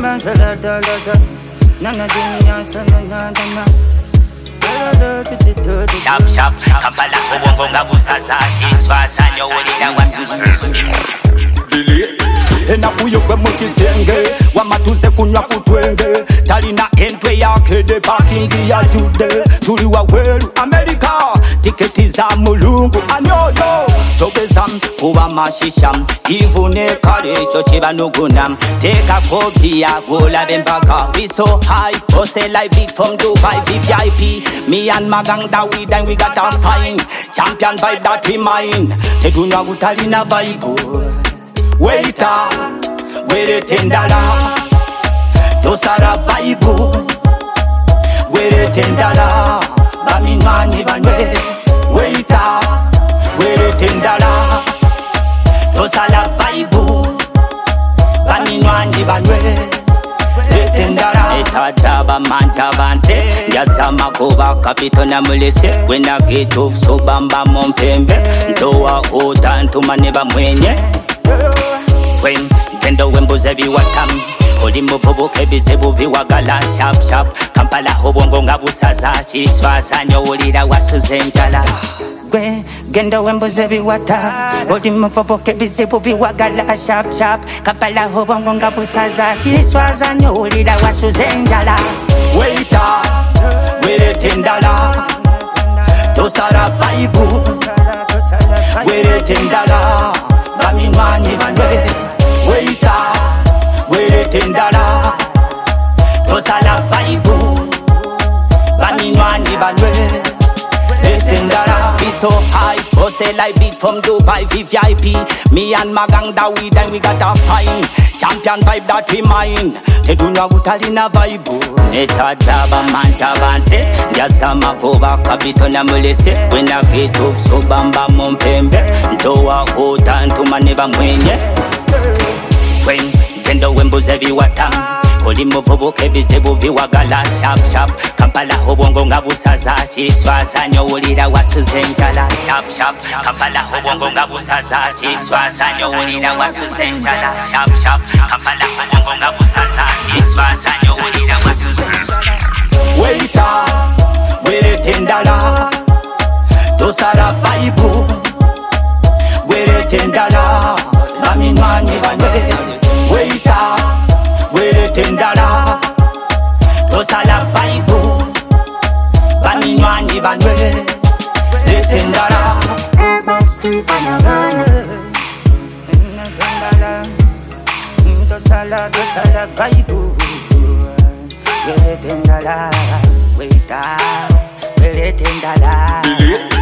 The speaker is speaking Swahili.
Sharp, sharp, Kampala, Obonga, Busaza, Swasanyo, Olina, Wasuzi. Enakuyo kwe mukisenge wamatuze kunywa kutwenge talina entwe yake de parking ya jude tuli waweru Amerika tiketi za mulungu anyoyo togeza kuba mashisha ivune kare cho chibanuguna teka kopi ya gola bembaka we so high pose like big from Dubai VIP me and Magang da we dine we got a sign champion vibe that we mine tetunywa kutalina vibe Waiter, where tendala, dosara vaibu. Where tendala, baminwani banwe. Waiter, where tendala, dosara vaibu. Baminwani banwe. Tendala, etadaba manja bante. Yazama kuba kapito na mulese. Wena gitu so bamba mompembe. Ndoa hoda ntumane bamwenye. When Gendo Wembuze Biwatam Oli Mufubu Kebizebu Biwagala Sharp Sharp Kampala Hobongo Ngabusaza Swasanyo Olira Wasuzenjala When Gendo Wembuze Biwata Oli Mufubu Kebizebu Biwagala Sharp Sharp Kampala Hobongo Ngabusaza Swasanyo Olira Wasuzenjala Waiter Were Tendala Dosara Vaibu Were Tendala Baminwani banwe Waiter Were tendala Tosala vaibu Baminwani banwe Tendala We so high Pose like beat from Dubai VIP Me and Magang da we dine we got a sign Champion vibe that we mine Tedunya utalina vaibu Netadaba manja bante Yazama kuba kapito na mulese Wena kitu subamba mompembe Ndoa hoda ntumane bamwenye When Gendo Wembuze Biwatam Oli Mufubu Kebizebu Biwagala Sharp Sharp Kampala Hobongo Ngabusaza Swasanyo Olira Wasuzenjala Sharp Sharp Kampala Hobongo Ngabusaza Swasanyo Olira Wasuzenjala Sharp Sharp Kampala Hobongo Ngabusaza Swasanyo Olira Wasuzenjala Waiter Were tendala Dosara vaibu Were tendala Baminwani banwe Waiter Were tendala Dosala vaibu Baminwani banwe Tendala Dosala vaibu Were tendala Waiter Were tendala